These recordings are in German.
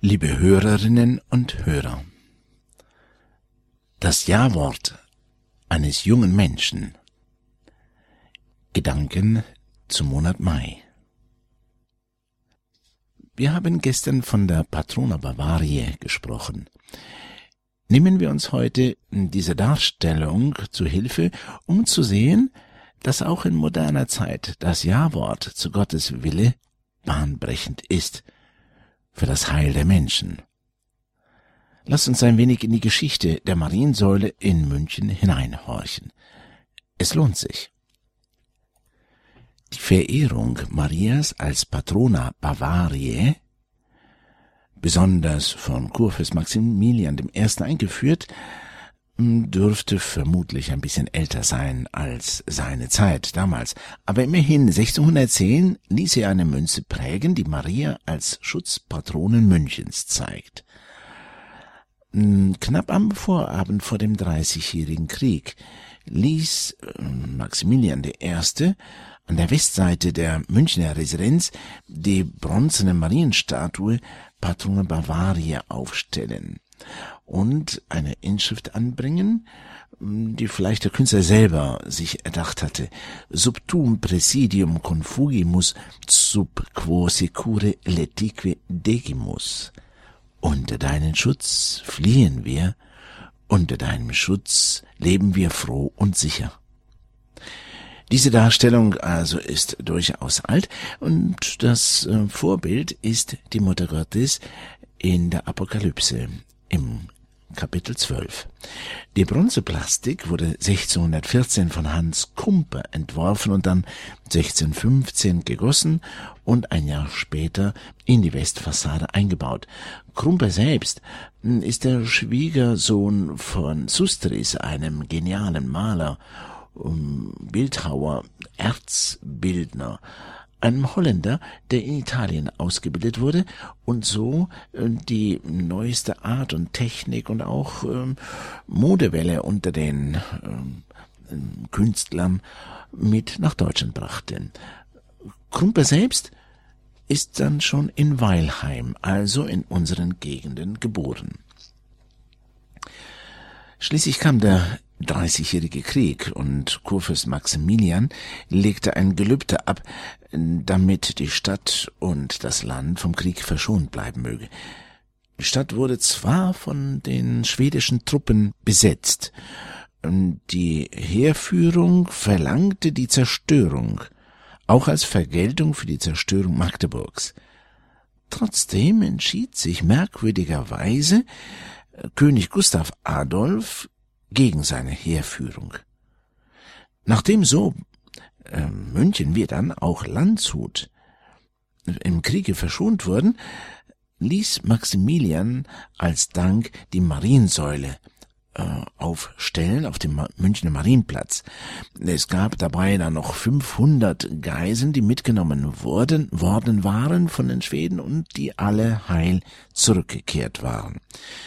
Liebe Hörerinnen und Hörer, das Ja-Wort eines jungen Menschen. Gedanken zum Monat Mai. Wir haben gestern von der Patrona Bavariae gesprochen. Nehmen wir uns heute diese Darstellung zu Hilfe, um zu sehen, dass auch in moderner Zeit das Ja-Wort zu Gottes Wille bahnbrechend ist für das Heil der Menschen. Lasst uns ein wenig in die Geschichte der Mariensäule in München hineinhorchen. Es lohnt sich. Die Verehrung Marias als Patrona Bavariae, besonders von Kurfürst Maximilian I. eingeführt, dürfte vermutlich ein bisschen älter sein als seine Zeit damals. Aber immerhin 1610 ließ er eine Münze prägen, die Maria als Schutzpatronin Münchens zeigt. Knapp am Vorabend vor dem Dreißigjährigen Krieg ließ Maximilian I. an der Westseite der Münchner Residenz die bronzene Marienstatue Patrona Bavariae aufstellen und eine Inschrift anbringen, die vielleicht der Künstler selber sich erdacht hatte. Sub tuum praesidium confugimus, sub quo secure letique degimus. Unter deinen Schutz fliehen wir, unter deinem Schutz leben wir froh und sicher. Diese Darstellung also ist durchaus alt und das Vorbild ist die Mutter Gottes in der Apokalypse im Kapitel 12. Die Bronzeplastik wurde 1614 von Hans Kumper entworfen und dann 1615 gegossen und ein Jahr später in die Westfassade eingebaut. Kumper selbst ist der Schwiegersohn von Sustris, einem genialen Maler, Bildhauer, Erzbildner, einem Holländer, der in Italien ausgebildet wurde und so die neueste Art und Technik und auch Modewelle unter den Künstlern mit nach Deutschland brachte. Kumper selbst ist dann schon in Weilheim, also in unseren Gegenden, geboren. Schließlich kam der Dreißigjährige Krieg und Kurfürst Maximilian legte ein Gelübde ab, damit die Stadt und das Land vom Krieg verschont bleiben möge. Die Stadt wurde zwar von den schwedischen Truppen besetzt, die Heerführung verlangte die Zerstörung, auch als Vergeltung für die Zerstörung Magdeburgs. Trotzdem entschied sich merkwürdigerweise König Gustav Adolf gegen seine Heerführung. Nachdem so München wie dann auch Landshut im Kriege verschont wurden, ließ Maximilian als Dank die Mariensäule aufstellen auf dem Münchner Marienplatz. Es gab dabei dann noch 500 Geiseln, die mitgenommen worden waren von den Schweden und die alle heil zurückgekehrt waren.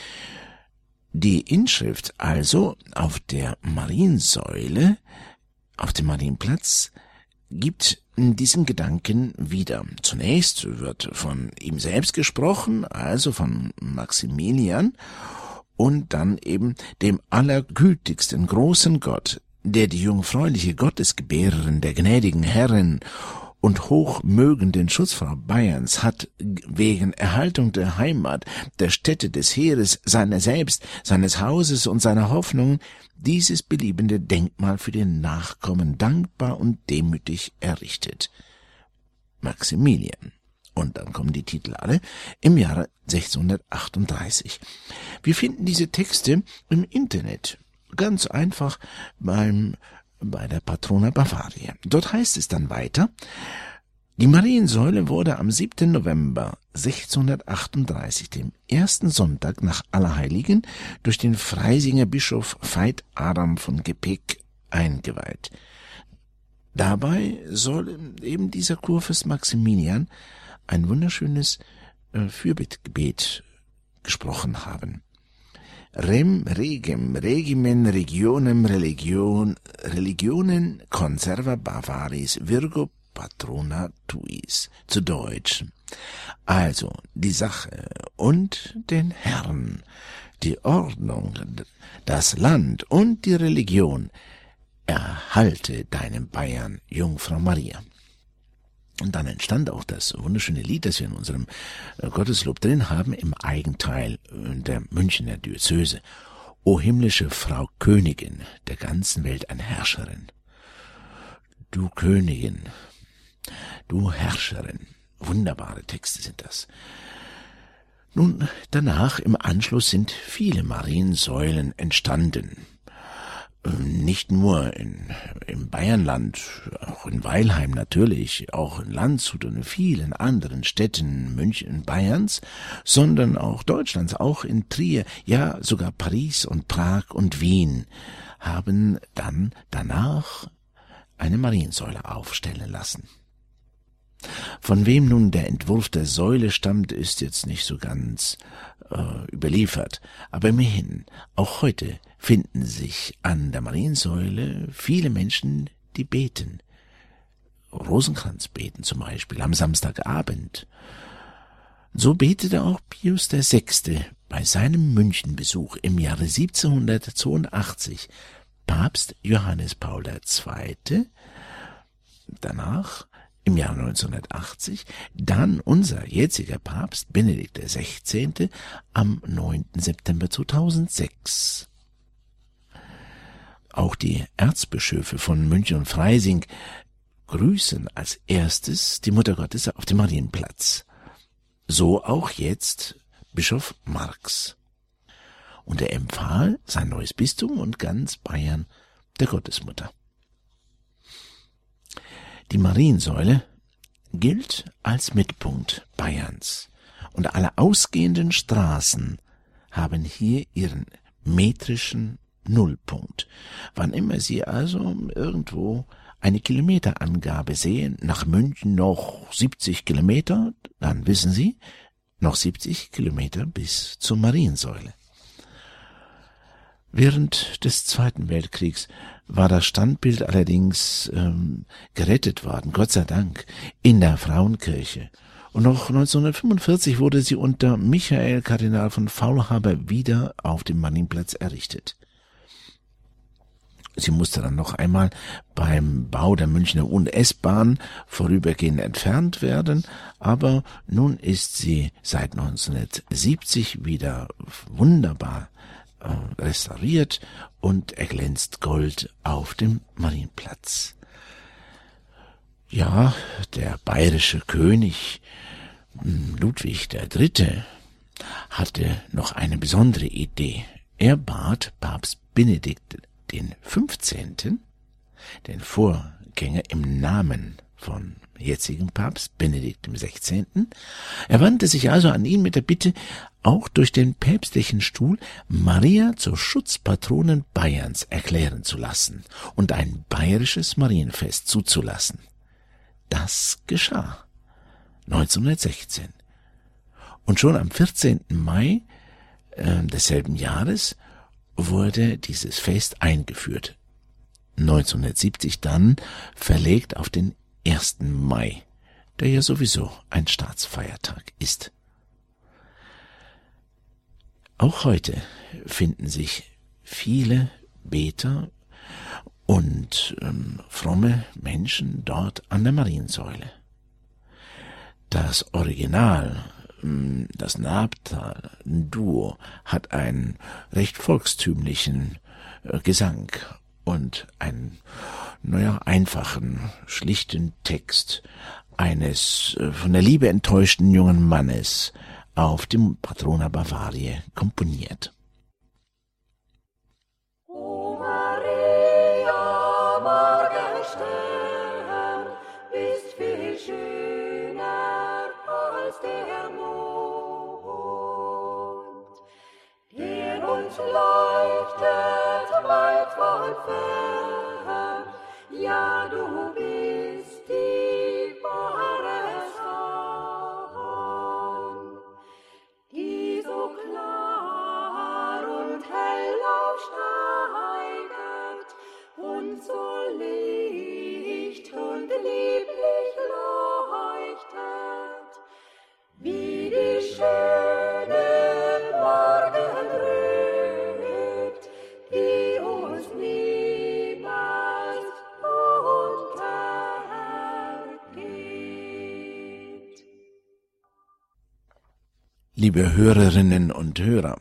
Die Inschrift also auf der Mariensäule, auf dem Marienplatz, gibt diesen Gedanken wieder. Zunächst wird von ihm selbst gesprochen, also von Maximilian, und dann eben dem allergütigsten großen Gott, der die jungfräuliche Gottesgebärerin der gnädigen Herrin und hochmögenden Schutzfrau Bayerns hat wegen Erhaltung der Heimat, der Stätte des Heeres, seiner selbst, seines Hauses und seiner Hoffnungen dieses beliebende Denkmal für den Nachkommen dankbar und demütig errichtet. Maximilian. Und dann kommen die Titel alle im Jahre 1638. Wir finden diese Texte im Internet. Ganz einfach bei der Patrona Bavariae. Dort heißt es dann weiter: Die Mariensäule wurde am 7. November 1638, dem ersten Sonntag nach Allerheiligen, durch den Freisinger Bischof Veit Adam von Gepeck eingeweiht. Dabei soll eben dieser Kurfürst Maximilian ein wunderschönes Fürbittgebet gesprochen haben. Rem regem regimen regionem religionen conserva Bavaris virgo patrona tuis. Zu Deutsch: Also die Sache und den Herrn, die Ordnung, das Land und die Religion erhalte deinem Bayern, Jungfrau Maria. Und dann entstand auch das wunderschöne Lied, das wir in unserem Gotteslob drin haben, im Eigenteil der Münchner Diözese. O himmlische Frau Königin der ganzen Welt, eine Herrscherin. Du Königin, du Herrscherin. Wunderbare Texte sind das. Nun, danach im Anschluss sind viele Mariensäulen entstanden. Nicht nur im Bayernland, auch in Weilheim natürlich, auch in Landshut und in vielen anderen Städten München, Bayerns, sondern auch Deutschlands, auch in Trier, ja sogar Paris und Prag und Wien haben dann danach eine Mariensäule aufstellen lassen. Von wem nun der Entwurf der Säule stammt, ist jetzt nicht so ganz überliefert. Aber immerhin, auch heute finden sich an der Mariensäule viele Menschen, die beten. Rosenkranz beten zum Beispiel am Samstagabend. So betete auch Pius VI. Bei seinem Münchenbesuch im Jahre 1782 Papst Johannes Paul II., danach im Jahr 1980, dann unser jetziger Papst Benedikt XVI. Am 9. September 2006. Auch die Erzbischöfe von München und Freising grüßen als erstes die Mutter Gottes auf dem Marienplatz. So auch jetzt Bischof Marx. Und er empfahl sein neues Bistum und ganz Bayern der Gottesmutter. Die Mariensäule gilt als Mittelpunkt Bayerns und alle ausgehenden Straßen haben hier ihren metrischen Nullpunkt. Wann immer Sie also irgendwo eine Kilometerangabe sehen, nach München noch 70 Kilometer, dann wissen Sie, noch 70 Kilometer bis zur Mariensäule. Während des Zweiten Weltkriegs war das Standbild allerdings gerettet worden, Gott sei Dank, in der Frauenkirche. Und noch 1945 wurde sie unter Michael Kardinal von Faulhaber wieder auf dem Marienplatz errichtet. Sie musste dann noch einmal beim Bau der Münchner U- und S-Bahn vorübergehend entfernt werden, aber nun ist sie seit 1970 wieder wunderbar restauriert und erglänzt Gold auf dem Marienplatz. Ja, der bayerische König Ludwig III. Hatte noch eine besondere Idee. Er bat Papst Benedikt den 15., den Vorgänger im Namen von jetzigen Papst Benedikt XVI. Er wandte sich also an ihn mit der Bitte, auch durch den päpstlichen Stuhl Maria zur Schutzpatronin Bayerns erklären zu lassen und ein bayerisches Marienfest zuzulassen. Das geschah 1916. Und schon am 14. Mai desselben Jahres wurde dieses Fest eingeführt. 1970 dann verlegt auf den 1. Mai, der ja sowieso ein Staatsfeiertag ist. Auch heute finden sich viele Beter und fromme Menschen dort an der Mariensäule. Das Original, das Nabtal-Duo, hat einen recht volkstümlichen Gesang und einen, einfachen, schlichten Text eines von der Liebe enttäuschten jungen Mannes auf dem Patrona Bavaria komponiert. O Maria, Morgenstern, bist viel schöner als der Mond. Der uns leuchtet weit von fern, ja, du bist die wahre Sonne, die so klar und hell aufsteiget und so licht und lieblich leuchtet, Liebe Hörerinnen und Hörer,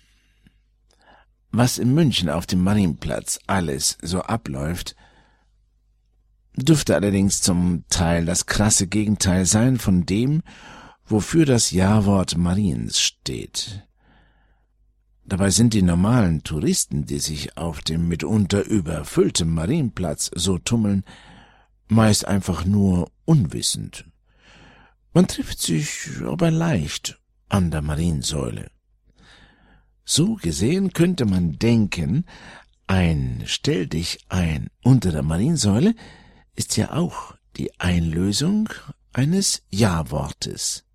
was in München auf dem Marienplatz alles so abläuft, dürfte allerdings zum Teil das krasse Gegenteil sein von dem, wofür das Ja-Wort Mariens steht. Dabei sind die normalen Touristen, die sich auf dem mitunter überfüllten Marienplatz so tummeln, meist einfach nur unwissend. Man trifft sich aber leicht an der Mariensäule. So gesehen könnte man denken, ein Stell dich ein unter der Mariensäule ist ja auch die Einlösung eines Ja-Wortes.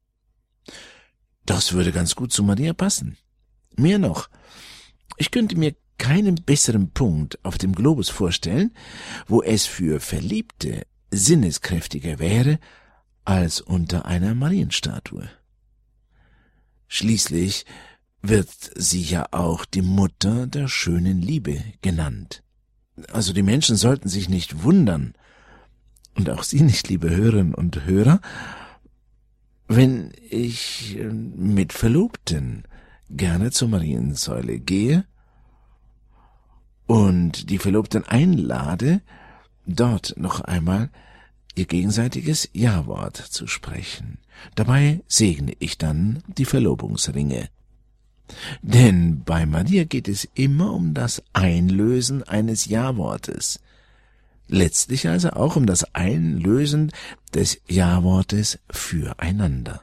Das würde ganz gut zu Maria passen. Mehr noch, ich könnte mir keinen besseren Punkt auf dem Globus vorstellen, wo es für Verliebte sinneskräftiger wäre, als unter einer Marienstatue. Schließlich wird sie ja auch die Mutter der schönen Liebe genannt. Also die Menschen sollten sich nicht wundern, und auch Sie nicht, liebe Hörerinnen und Hörer, wenn ich mit Verlobten gerne zur Mariensäule gehe und die Verlobten einlade, dort noch einmal ihr gegenseitiges Ja-Wort zu sprechen. Dabei segne ich dann die Verlobungsringe. Denn bei Maria geht es immer um das Einlösen eines Ja-Wortes. Letztlich also auch um das Einlösen des Ja-Wortes füreinander.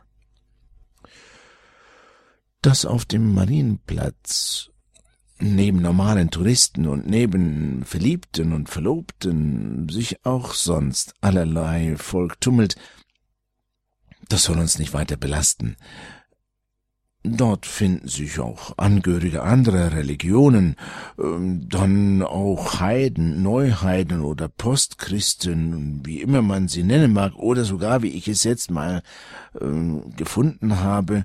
Dass auf dem Marienplatz neben normalen Touristen und neben Verliebten und Verlobten sich auch sonst allerlei Volk tummelt, das soll uns nicht weiter belasten. Dort finden sich auch Angehörige anderer Religionen, dann auch Heiden, Neuheiden oder Postchristen, wie immer man sie nennen mag, oder sogar, wie ich es jetzt mal gefunden habe,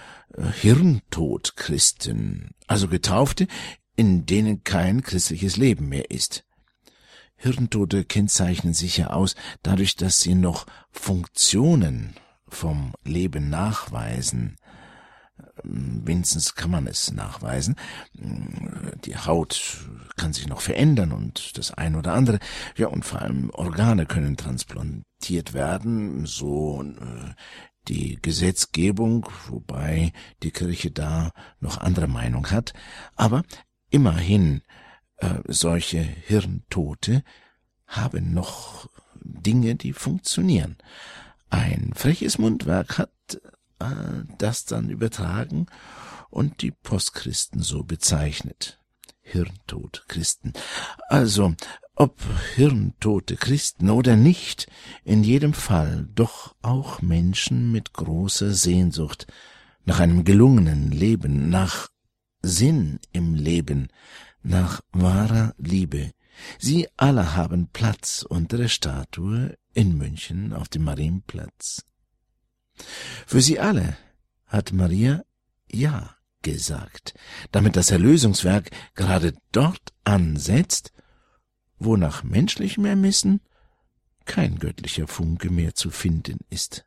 Hirntodchristen, also Getaufte, in denen kein christliches Leben mehr ist. Hirntote kennzeichnen sich ja aus dadurch, dass sie noch Funktionen vom Leben nachweisen. Wenigstens kann man es nachweisen. Die Haut kann sich noch verändern und das eine oder andere. Ja, und vor allem Organe können transplantiert werden, so die Gesetzgebung, wobei die Kirche da noch andere Meinung hat. Aber immerhin, solche Hirntote haben noch Dinge, die funktionieren. Ein freches Mundwerk hat das dann übertragen und die Postchristen so bezeichnet. Hirntodchristen. Also, ob hirntote Christen oder nicht, in jedem Fall doch auch Menschen mit großer Sehnsucht nach einem gelungenen Leben, nach Sinn im Leben, nach wahrer Liebe. Sie alle haben Platz unter der Statue in München auf dem Marienplatz. Für sie alle hat Maria Ja gesagt, damit das Erlösungswerk gerade dort ansetzt, wo nach menschlichem Ermessen kein göttlicher Funke mehr zu finden ist.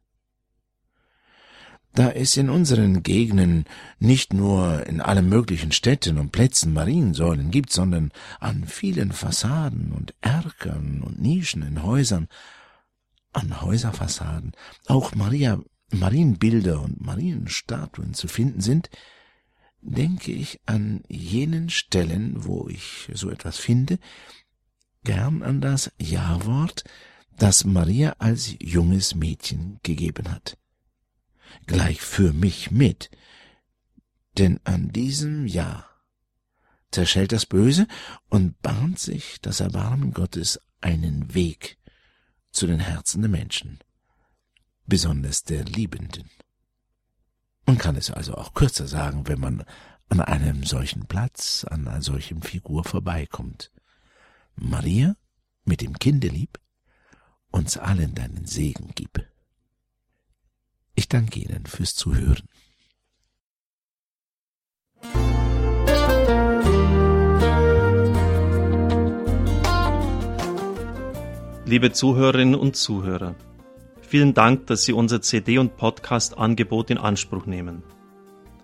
Da es in unseren Gegenden nicht nur in allen möglichen Städten und Plätzen Mariensäulen gibt, sondern an vielen Fassaden und Erkern und Nischen in Häusern, an Häuserfassaden auch Marienbilder und Marienstatuen zu finden sind, denke ich an jenen Stellen, wo ich so etwas finde, gern an das Ja-Wort, das Maria als junges Mädchen gegeben hat. Gleich für mich mit, denn an diesem Ja zerschellt das Böse und bahnt sich das Erbarmen Gottes einen Weg zu den Herzen der Menschen, besonders der Liebenden. Man kann es also auch kürzer sagen, wenn man an einem solchen Platz, an einer solchen Figur vorbeikommt. Maria, mit dem Kinde lieb, uns allen deinen Segen gib. Ich danke Ihnen fürs Zuhören. Liebe Zuhörerinnen und Zuhörer, vielen Dank, dass Sie unser CD- und Podcast-Angebot in Anspruch nehmen.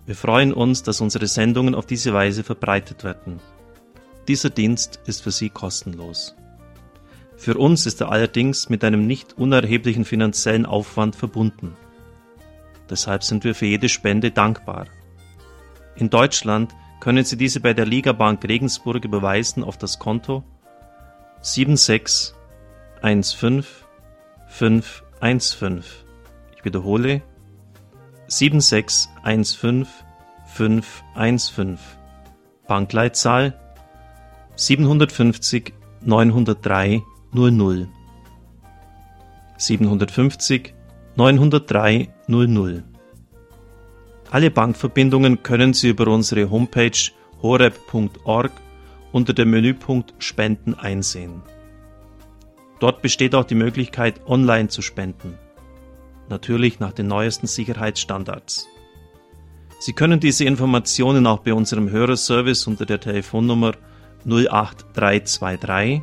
Wir freuen uns, dass unsere Sendungen auf diese Weise verbreitet werden. Dieser Dienst ist für Sie kostenlos. Für uns ist er allerdings mit einem nicht unerheblichen finanziellen Aufwand verbunden. Deshalb sind wir für jede Spende dankbar. In Deutschland können Sie diese bei der Ligabank Regensburg überweisen auf das Konto 7615515. Ich wiederhole 7615515. Bankleitzahl 750 903 00. 750 903 00. Alle Bankverbindungen können Sie über unsere Homepage horeb.org unter dem Menüpunkt Spenden einsehen. Dort besteht auch die Möglichkeit, online zu spenden. Natürlich nach den neuesten Sicherheitsstandards. Sie können diese Informationen auch bei unserem Hörerservice unter der Telefonnummer 08323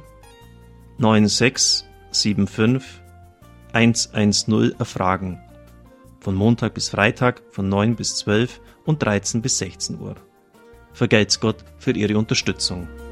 9675 110 erfragen. Von Montag bis Freitag von 9 bis 12 und 13 bis 16 Uhr. Vergelt's Gott für Ihre Unterstützung.